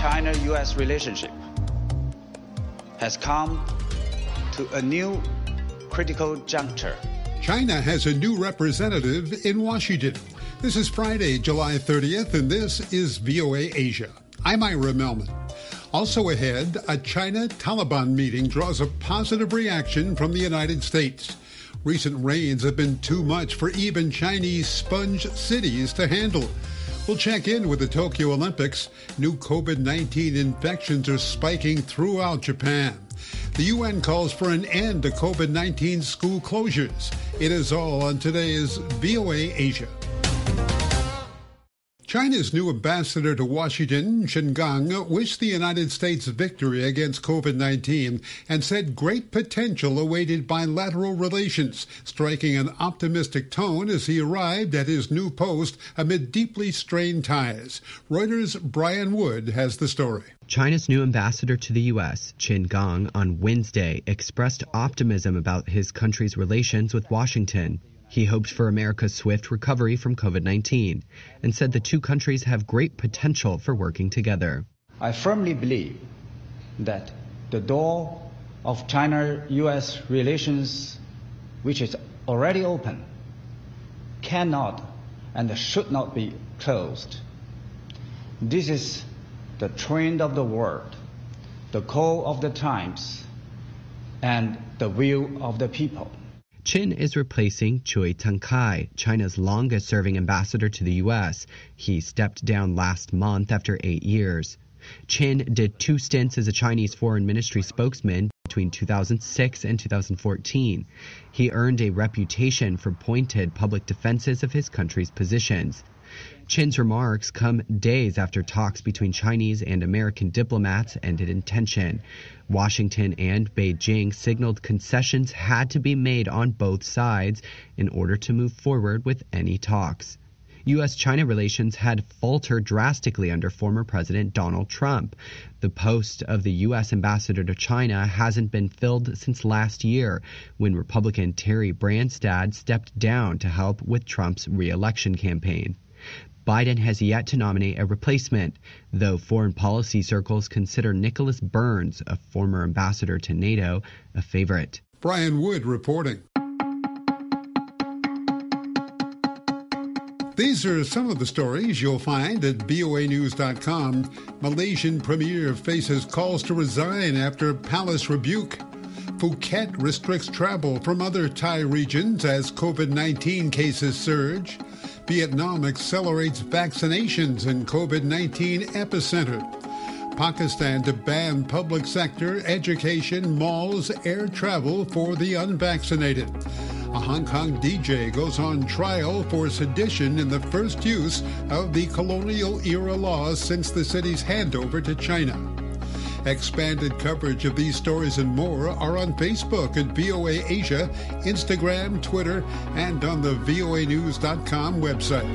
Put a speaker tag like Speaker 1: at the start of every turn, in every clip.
Speaker 1: China-U.S. relationship has come to a new critical juncture.
Speaker 2: China has a new representative in Washington. This is Friday, July 30th, and this is VOA Asia. I'm Ira Melman. Also ahead, a China-Taliban meeting draws a positive reaction from the United States. Recent rains have been too much for even Chinese sponge cities to handle. We'll check in with the Tokyo Olympics. New COVID-19 infections are spiking throughout Japan. The UN calls for an end to COVID-19 school closures. It is all on today's VOA Asia. China's new ambassador to Washington, Qin Gang, wished the United States victory against COVID-19 and said great potential awaited bilateral relations, striking an optimistic tone as he arrived at his new post amid deeply strained ties. Reuters' Brian Wood has the story.
Speaker 3: China's new ambassador to the U.S., Qin Gang, on Wednesday expressed optimism about his country's relations with Washington. He hoped for America's swift recovery from COVID-19 and said the two countries have great potential for working together.
Speaker 1: I firmly believe that the door of China-U.S. relations, which is already open, cannot and should not be closed. This is the trend of the world, the call of the times, and the will of the people.
Speaker 3: Qin is replacing Cui Tengkai, China's longest-serving ambassador to the U.S. He stepped down last month after 8 years. Qin did 2 stints as a Chinese foreign ministry spokesman between 2006 and 2014. He earned a reputation for pointed public defenses of his country's positions. Qin's remarks come days after talks between Chinese and American diplomats ended in tension. Washington and Beijing signaled concessions had to be made on both sides in order to move forward with any talks. U.S.-China relations had faltered drastically under former President Donald Trump. The post of the U.S. ambassador to China hasn't been filled since last year, when Republican Terry Branstad stepped down to help with Trump's re-election campaign. Biden has yet to nominate a replacement, though foreign policy circles consider Nicholas Burns, a former ambassador to NATO, a favorite.
Speaker 2: Brian Wood reporting. These are some of the stories you'll find at voanews.com. Malaysian premier faces calls to resign after palace rebuke. Phuket restricts travel from other Thai regions as COVID-19 cases surge. Vietnam accelerates vaccinations in COVID-19 epicenter. Pakistan to ban public sector, education, malls, air travel for the unvaccinated. A Hong Kong DJ goes on trial for sedition in the first use of the colonial-era laws since the city's handover to China. Expanded coverage of these stories and more are on Facebook at VOA Asia, Instagram, Twitter, and on the voanews.com website.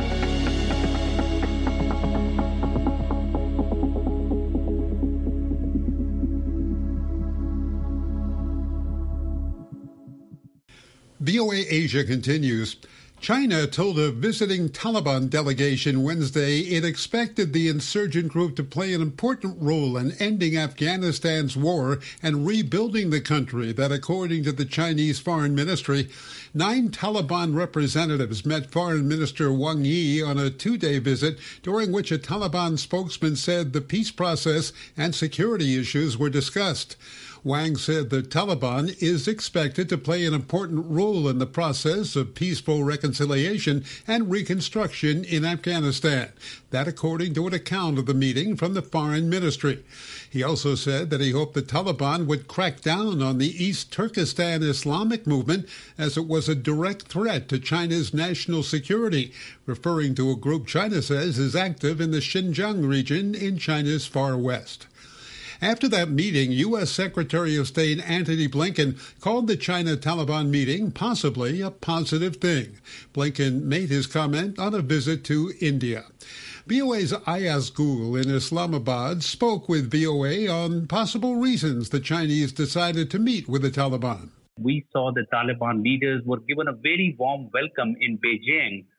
Speaker 2: VOA Asia continues. China told a visiting Taliban delegation Wednesday it expected the insurgent group to play an important role in ending Afghanistan's war and rebuilding the country that, according to the Chinese Foreign Ministry, 9 Taliban representatives met Foreign Minister Wang Yi on a 2-day visit, during which a Taliban spokesman said the peace process and security issues were discussed. Wang said the Taliban is expected to play an important role in the process of peaceful reconciliation and reconstruction in Afghanistan. That according to an account of the meeting from the Foreign Ministry. He also said that he hoped the Taliban would crack down on the East Turkestan Islamic movement as it was a direct threat to China's national security, referring to a group China says is active in the Xinjiang region in China's far west. After that meeting, U.S. Secretary of State Antony Blinken called the China-Taliban meeting possibly a positive thing. Blinken made his comment on a visit to India. VOA's Ayaz Gul in Islamabad spoke with VOA on possible reasons the Chinese decided to meet with the Taliban.
Speaker 4: We saw the Taliban leaders were given a very warm welcome in Beijing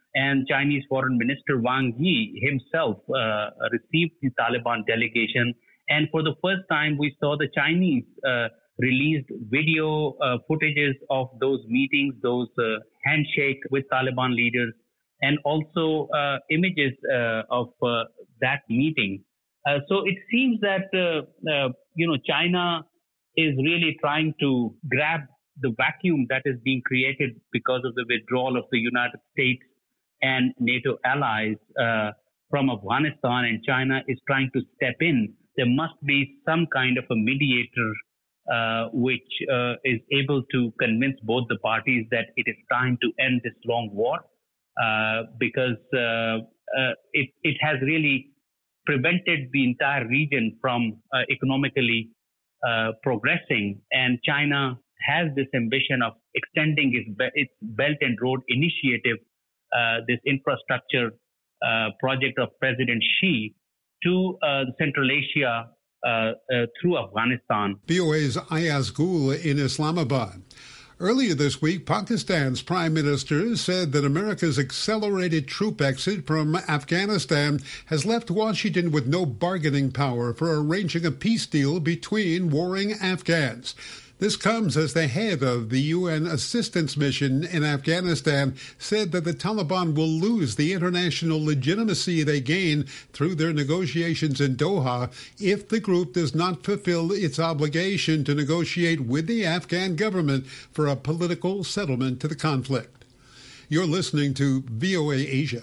Speaker 4: And Chinese Foreign Minister Wang Yi himself received the Taliban delegation. And for the first time, we saw the Chinese released video footages of those meetings, those handshake with Taliban leaders, and also images of that meeting. So it seems that China is really trying to grab the vacuum that is being created because of the withdrawal of the United States and NATO allies from Afghanistan, and China is trying to step in. There must be some kind of a mediator which is able to convince both the parties that it is time to end this long war, because it has really prevented the entire region from economically progressing, and China has this ambition of extending its Belt and Road Initiative, this infrastructure project of President Xi, to Central Asia through Afghanistan.
Speaker 2: VOA's Ayaz Gul in Islamabad. Earlier this week, Pakistan's Prime Minister said that America's accelerated troop exit from Afghanistan has left Washington with no bargaining power for arranging a peace deal between warring Afghans. This comes as the head of the UN assistance mission in Afghanistan said that the Taliban will lose the international legitimacy they gain through their negotiations in Doha if the group does not fulfill its obligation to negotiate with the Afghan government for a political settlement to the conflict. You're listening to VOA Asia.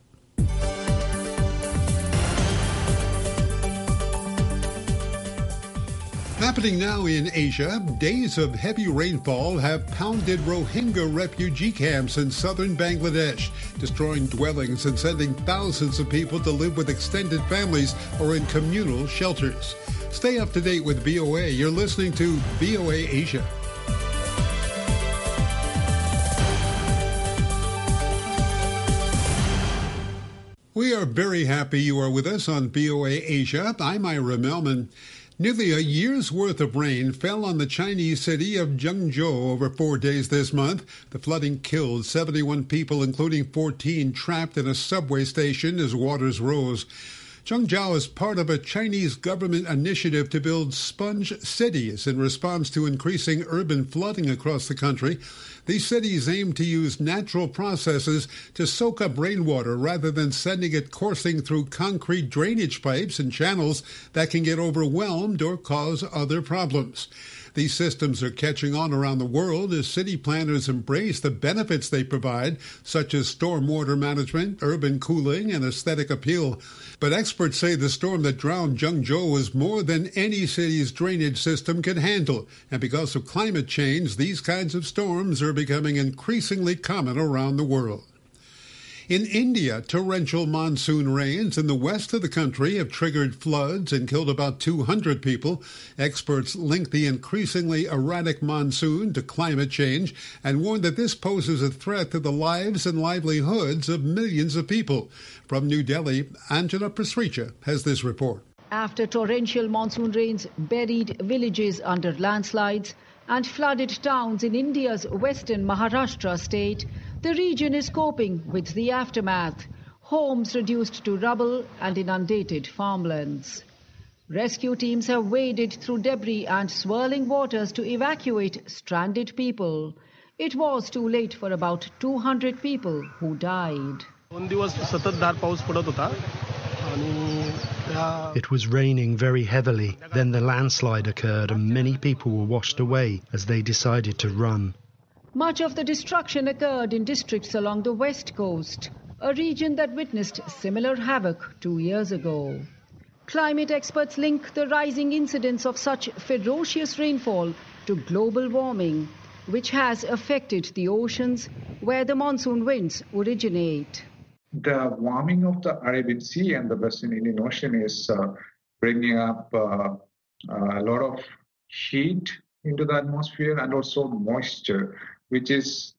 Speaker 2: Happening now in Asia, days of heavy rainfall have pounded Rohingya refugee camps in southern Bangladesh, destroying dwellings and sending thousands of people to live with extended families or in communal shelters. Stay up to date with VOA. You're listening to VOA Asia. We are very happy you are with us on VOA Asia. I'm Ira Melman. Nearly a year's worth of rain fell on the Chinese city of Zhengzhou over 4 days this month. The flooding killed 71 people, including 14 trapped in a subway station as waters rose. Zhengzhou is part of a Chinese government initiative to build sponge cities in response to increasing urban flooding across the country. These cities aim to use natural processes to soak up rainwater rather than sending it coursing through concrete drainage pipes and channels that can get overwhelmed or cause other problems. These systems are catching on around the world as city planners embrace the benefits they provide, such as stormwater management, urban cooling, and aesthetic appeal. But experts say the storm that drowned Zhengzhou was more than any city's drainage system can handle. And because of climate change, these kinds of storms are becoming increasingly common around the world. In India, torrential monsoon rains in the west of the country have triggered floods and killed about 200 people. Experts link the increasingly erratic monsoon to climate change and warn that this poses a threat to the lives and livelihoods of millions of people. From New Delhi, Anjana Pasricha has this report.
Speaker 5: After torrential monsoon rains buried villages under landslides and flooded towns in India's western Maharashtra state, the region is coping with the aftermath. Homes reduced to rubble and inundated farmlands. Rescue teams have waded through debris and swirling waters to evacuate stranded people. It was too late for about 200 people who died.
Speaker 6: It was raining very heavily. Then the landslide occurred and many people were washed away as they decided to run.
Speaker 5: Much of the destruction occurred in districts along the west coast, a region that witnessed similar havoc 2 years ago. Climate experts link the rising incidence of such ferocious rainfall to global warming, which has affected the oceans where the monsoon winds originate.
Speaker 7: The warming of the Arabian Sea and the Western Indian Ocean is bringing up a lot of heat into the atmosphere and also moisture, which is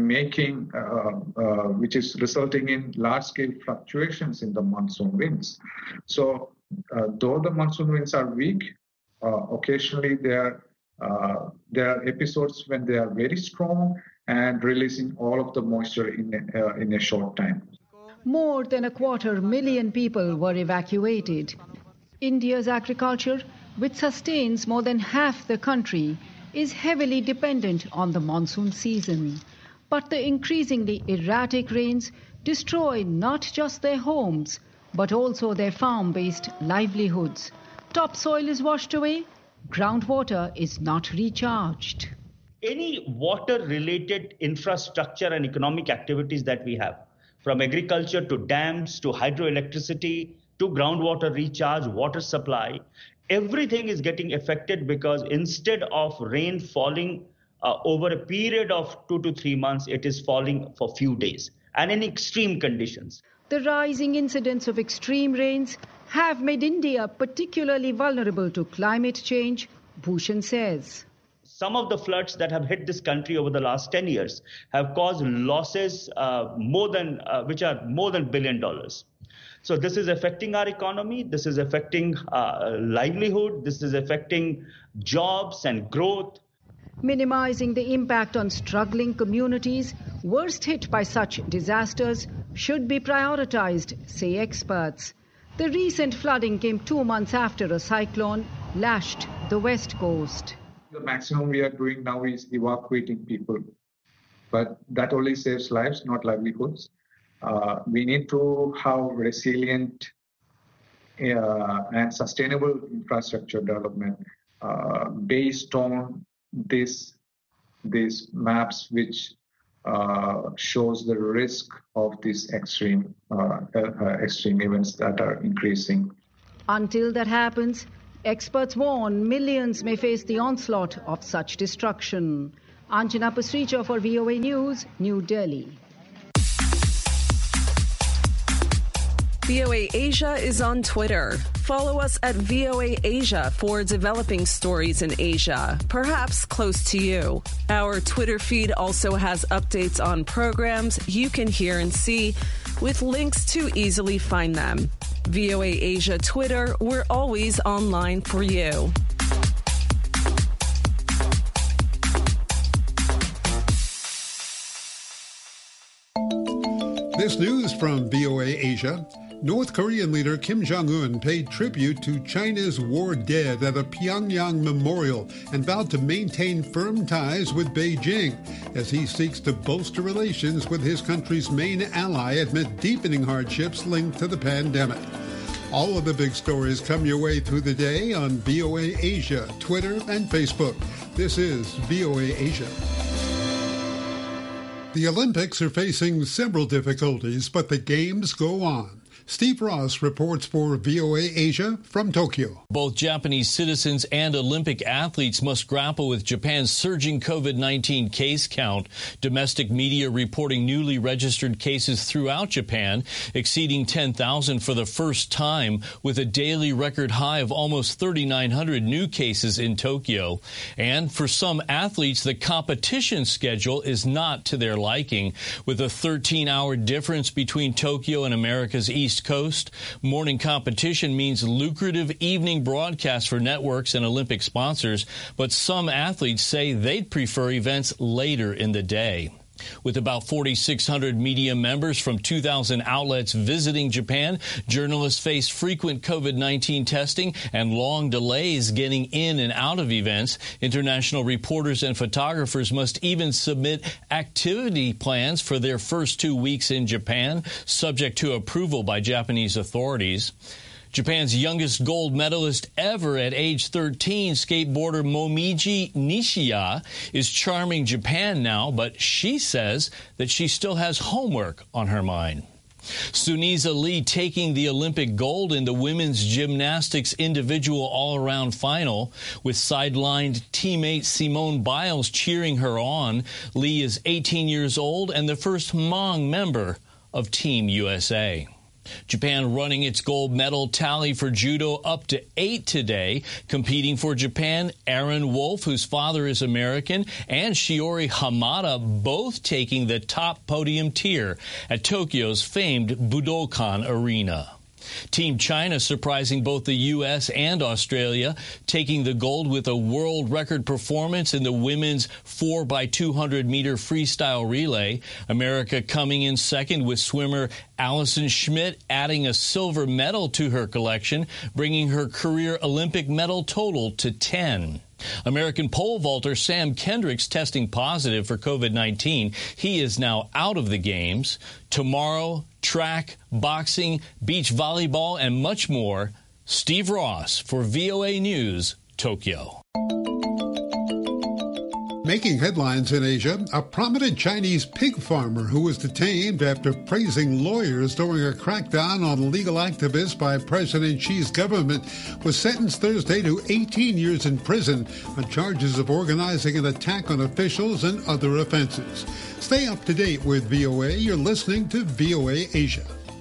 Speaker 7: resulting in large-scale fluctuations in the monsoon winds. So, though the monsoon winds are weak, occasionally there are episodes when they are very strong, and releasing all of the moisture in a short time.
Speaker 5: More than 250,000 people were evacuated. India's agriculture, which sustains more than half the country, is heavily dependent on the monsoon season. But the increasingly erratic rains destroy not just their homes, but also their farm-based livelihoods. Topsoil is washed away, groundwater is not recharged.
Speaker 8: Any water-related infrastructure and economic activities that we have, from agriculture to dams to hydroelectricity to groundwater recharge, water supply, everything is getting affected because instead of rain falling over a period of 2 to 3 months, it is falling for few days and in extreme conditions.
Speaker 5: The rising incidence of extreme rains have made India particularly vulnerable to climate change, Bhushan says.
Speaker 8: Some of the floods that have hit this country over the last 10 years have caused losses which are more than $1 billion. So this is affecting our economy. This is affecting livelihood. This is affecting jobs and growth.
Speaker 5: Minimizing the impact on struggling communities worst hit by such disasters should be prioritized, say experts. The recent flooding came 2 months after a cyclone lashed the west coast.
Speaker 7: The maximum we are doing now is evacuating people, but that only saves lives, not livelihoods. We need to have resilient and sustainable infrastructure development based on these maps, which shows the risk of these extreme events that are increasing.
Speaker 5: Until that happens, experts warn millions may face the onslaught of such destruction. Anjana Pasricha for VOA News, New Delhi.
Speaker 9: VOA Asia is on Twitter. Follow us at VOA Asia for developing stories in Asia, perhaps close to you. Our Twitter feed also has updates on programs you can hear and see, with links to easily find them. VOA Asia Twitter, we're always online for you.
Speaker 2: This news from VOA Asia. North Korean leader Kim Jong-un paid tribute to China's war dead at a Pyongyang memorial and vowed to maintain firm ties with Beijing as he seeks to bolster relations with his country's main ally amid deepening hardships linked to the pandemic. All of the big stories come your way through the day on VOA Asia, Twitter, and Facebook. This is VOA Asia. The Olympics are facing several difficulties, but the games go on. Steve Ross reports for VOA Asia from Tokyo.
Speaker 10: Both Japanese citizens and Olympic athletes must grapple with Japan's surging COVID-19 case count. Domestic media reporting newly registered cases throughout Japan, exceeding 10,000 for the first time, with a daily record high of almost 3,900 new cases in Tokyo. And for some athletes, the competition schedule is not to their liking, with a 13-hour difference between Tokyo and America's East Coast. Morning competition means lucrative evening broadcasts for networks and Olympic sponsors, but some athletes say they'd prefer events later in the day. With about 4,600 media members from 2,000 outlets visiting Japan, journalists face frequent COVID-19 testing and long delays getting in and out of events. International reporters and photographers must even submit activity plans for their first 2 weeks in Japan, subject to approval by Japanese authorities. Japan's youngest gold medalist ever at age 13, skateboarder Momiji Nishiya, is charming Japan now, but she says that she still has homework on her mind. Sunisa Lee taking the Olympic gold in the women's gymnastics individual all-around final, with sidelined teammate Simone Biles cheering her on. Lee is 18 years old and the first Hmong member of Team USA. Japan running its gold medal tally for judo up to 8 today. Competing for Japan, Aaron Wolf, whose father is American, and Shiori Hamada, both taking the top podium tier at Tokyo's famed Budokan Arena. Team China surprising both the U.S. and Australia, taking the gold with a world record performance in the women's 4x200-meter freestyle relay. America coming in second with swimmer Allison Schmidt adding a silver medal to her collection, bringing her career Olympic medal total to 10. American pole vaulter Sam Kendricks testing positive for COVID-19. He is now out of the games. Tomorrow, track, boxing, beach volleyball, and much more. Steve Ross for VOA News, Tokyo.
Speaker 2: Making headlines in Asia, a prominent Chinese pig farmer who was detained after praising lawyers during a crackdown on legal activists by President Xi's government was sentenced Thursday to 18 years in prison on charges of organizing an attack on officials and other offenses. Stay up to date with VOA. You're listening to VOA Asia.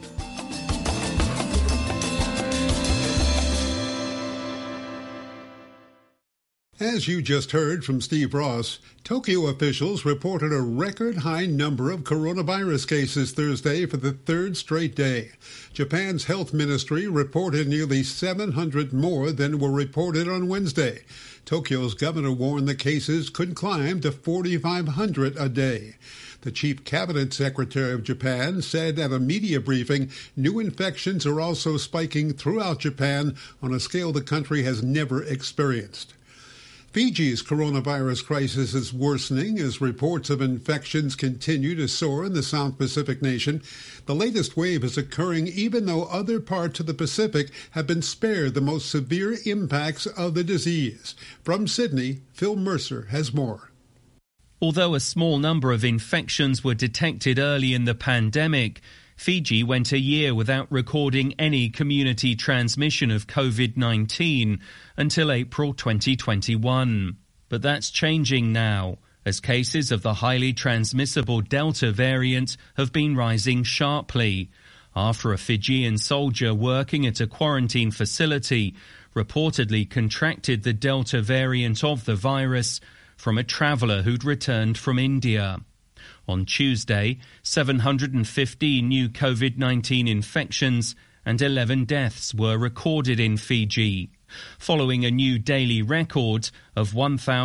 Speaker 2: As you just heard from Steve Ross, Tokyo officials reported a record high number of coronavirus cases Thursday for the third straight day. Japan's health ministry reported nearly 700 more than were reported on Wednesday. Tokyo's governor warned the cases could climb to 4,500 a day. The chief cabinet secretary of Japan said at a media briefing new infections are also spiking throughout Japan on a scale the country has never experienced. Fiji's coronavirus crisis is worsening as reports of infections continue to soar in the South Pacific nation. The latest wave is occurring even though other parts of the Pacific have been spared the most severe impacts of the disease. From Sydney, Phil Mercer has more.
Speaker 11: Although a small number of infections were detected early in the pandemic, Fiji went a year without recording any community transmission of COVID-19 until April 2021. But that's changing now, as cases of the highly transmissible Delta variant have been rising sharply, after a Fijian soldier working at a quarantine facility reportedly contracted the Delta variant of the virus from a traveller who'd returned from India. On Tuesday, 715 new COVID-19 infections and 11 deaths were recorded in Fiji, following a new daily record of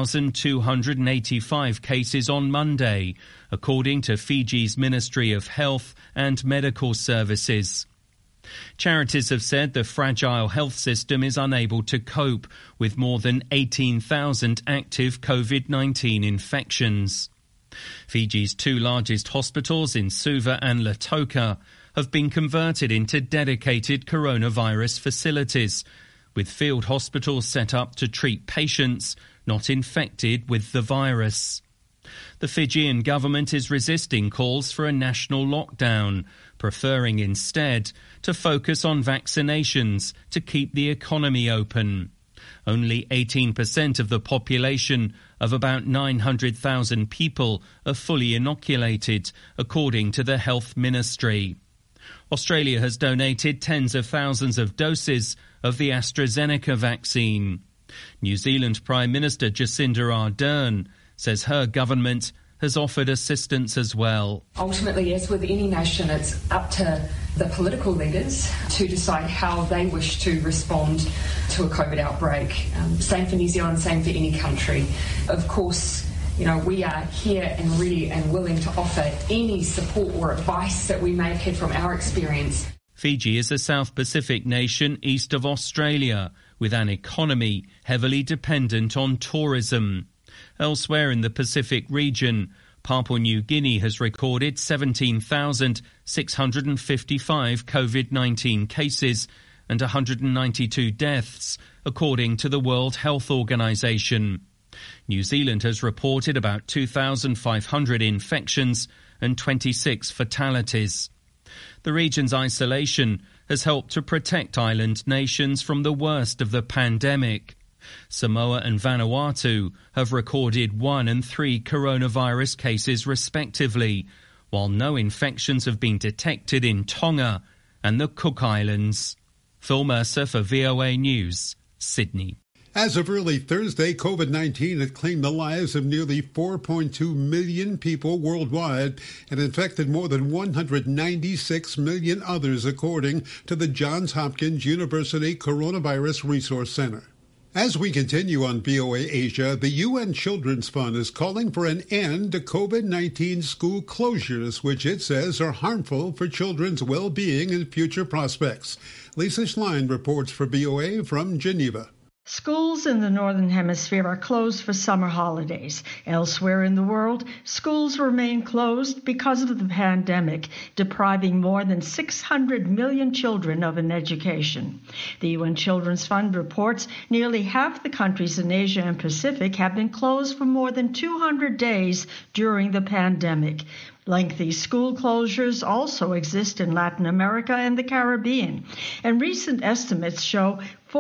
Speaker 11: 1,285 cases on Monday, according to Fiji's Ministry of Health and Medical Services. Charities have said the fragile health system is unable to cope with more than 18,000 active COVID-19 infections. Fiji's two largest hospitals in Suva and Lautoka have been converted into dedicated coronavirus facilities, with field hospitals set up to treat patients not infected with the virus. The Fijian government is resisting calls for a national lockdown, preferring instead to focus on vaccinations to keep the economy open. Only 18% of the population of about 900,000 people are fully inoculated, according to the Health Ministry. Australia has donated tens of thousands of doses of the AstraZeneca vaccine. New Zealand Prime Minister Jacinda Ardern says her government has offered assistance as well.
Speaker 12: Ultimately, as with any nation, it's up to the political leaders to decide how they wish to respond to a COVID outbreak. Same for New Zealand, same for any country. Of course, we are here and ready and willing to offer any support or advice that we may have had from our experience.
Speaker 11: Fiji is a South Pacific nation east of Australia, with an economy heavily dependent on tourism. Elsewhere in the Pacific region, Papua New Guinea has recorded 17,655 COVID-19 cases and 192 deaths, according to the World Health Organization. New Zealand has reported about 2,500 infections and 26 fatalities. The region's isolation has helped to protect island nations from the worst of the pandemic. Samoa and Vanuatu have recorded 1 and 3 coronavirus cases respectively, while no infections have been detected in Tonga and the Cook Islands. Phil Mercer for VOA News, Sydney.
Speaker 2: As of early Thursday, COVID-19 had claimed the lives of nearly 4.2 million people worldwide and infected more than 196 million others, according to the Johns Hopkins University Coronavirus Resource Center. As we continue on VOA Asia, the UN Children's Fund is calling for an end to COVID-19 school closures, which it says are harmful for children's well-being and future prospects. Lisa Schlein reports for VOA from Geneva.
Speaker 13: Schools in the Northern Hemisphere are closed for summer holidays. Elsewhere in the world, schools remain closed because of the pandemic, depriving more than 600 million children of an education. The UN Children's Fund reports nearly half the countries in Asia and Pacific have been closed for more than 200 days during the pandemic. Lengthy school closures also exist in Latin America and the Caribbean, and recent estimates show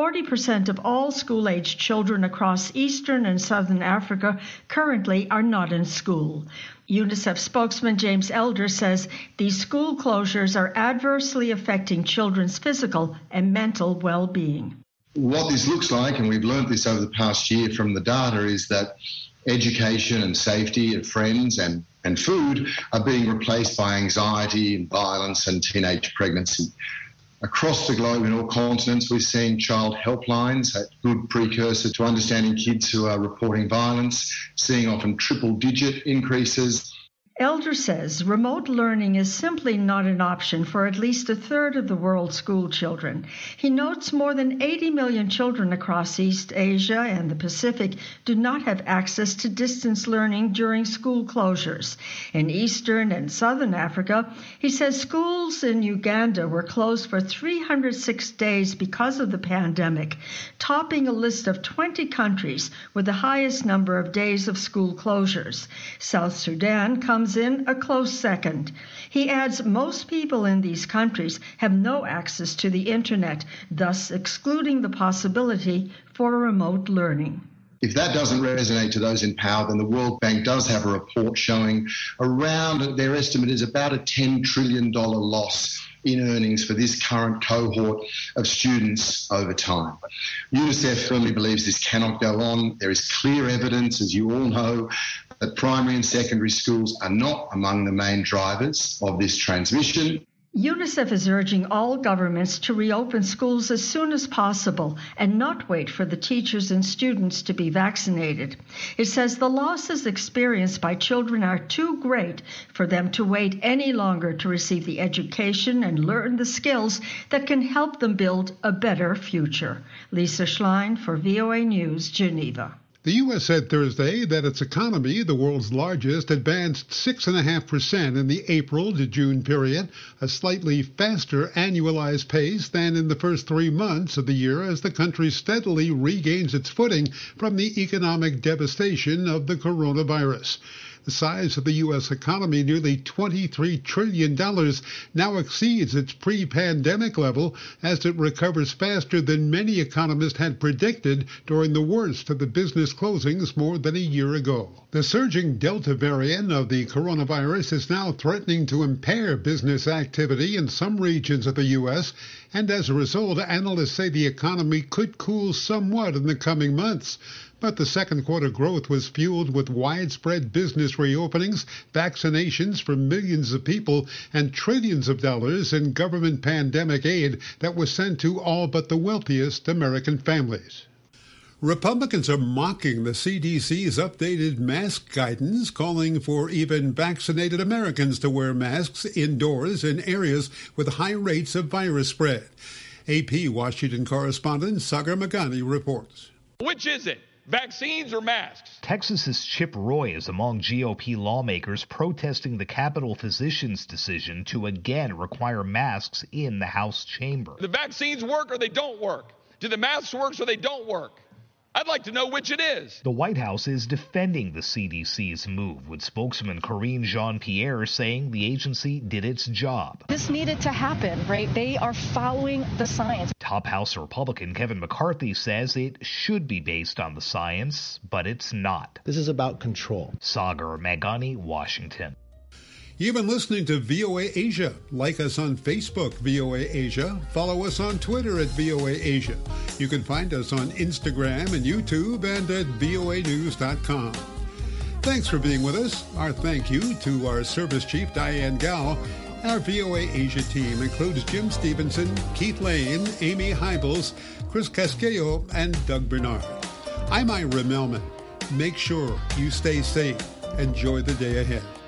Speaker 13: 40% of all school-aged children across Eastern and Southern Africa currently are not in school. UNICEF spokesman James Elder says these school closures are adversely affecting children's physical and mental well-being.
Speaker 14: What this looks like, and we've learned this over the past year from the data, is that education and safety and friends and food are being replaced by anxiety and violence and teenage pregnancy. Across the globe in all continents, we're seeing child helplines, a good precursor to understanding kids who are reporting violence, seeing often triple-digit increases.
Speaker 13: Elder says remote learning is simply not an option for at least a third of the world's school children. He notes more than 80 million children across East Asia and the Pacific do not have access to distance learning during school closures. In Eastern and Southern Africa, he says schools in Uganda were closed for 306 days because of the pandemic, topping a list of 20 countries with the highest number of days of school closures. South Sudan comes in a close second. He adds most people in these countries have no access to the internet, thus excluding the possibility for remote learning.
Speaker 14: If that doesn't resonate to those in power, then the World Bank does have a report showing around, their estimate is about a $10 trillion loss in earnings for this current cohort of students over time. UNICEF firmly believes this cannot go on. There is clear evidence, as you all know, that primary and secondary schools are not among the main drivers of this transmission.
Speaker 13: UNICEF is urging all governments to reopen schools as soon as possible and not wait for the teachers and students to be vaccinated. It says the losses experienced by children are too great for them to wait any longer to receive the education and learn the skills that can help them build a better future. Lisa Schlein for VOA News, Geneva.
Speaker 2: The U.S. said Thursday that its economy, the world's largest, advanced 6.5% in the April to June period, a slightly faster annualized pace than in the first 3 months of the year as the country steadily regains its footing from the economic devastation of the coronavirus. The size of the U.S. economy, nearly $23 trillion, now exceeds its pre-pandemic level as it recovers faster than many economists had predicted during the worst of the business closings more than a year ago. The surging Delta variant of the coronavirus is now threatening to impair business activity in some regions of the U.S., and as a result, analysts say the economy could cool somewhat in the coming months. But the second quarter growth was fueled with widespread business reopenings, vaccinations for millions of people, and trillions of dollars in government pandemic aid that was sent to all but the wealthiest American families. Republicans are mocking the CDC's updated mask guidance, calling for even vaccinated Americans to wear masks indoors in areas with high rates of virus spread. AP Washington correspondent Sagar Magani reports.
Speaker 15: Which is it? Vaccines or masks?
Speaker 16: Texas's Chip Roy is among GOP lawmakers protesting the Capitol physician's decision to again require masks in the House chamber.
Speaker 15: The vaccines work or they don't work? Do the masks work so they don't work? I'd like to know which it is.
Speaker 16: The White House is defending the CDC's move, with spokesman Karine Jean-Pierre saying the agency did its job.
Speaker 17: This needed to happen, right? They are following the science.
Speaker 16: Top House Republican Kevin McCarthy says it should be based on the science, but it's not.
Speaker 18: This is about control.
Speaker 16: Sagar Magani, Washington.
Speaker 2: You've been listening to VOA Asia. Like us on Facebook, VOA Asia. Follow us on Twitter at VOA Asia. You can find us on Instagram and YouTube and at voanews.com. Thanks for being with us. Our thank you to our Service Chief, Diane Gao. Our VOA Asia team includes Jim Stevenson, Keith Lane, Amy Hybels, Chris Casquillo, and Doug Bernard. I'm Ira Melman. Make sure you stay safe. Enjoy the day ahead.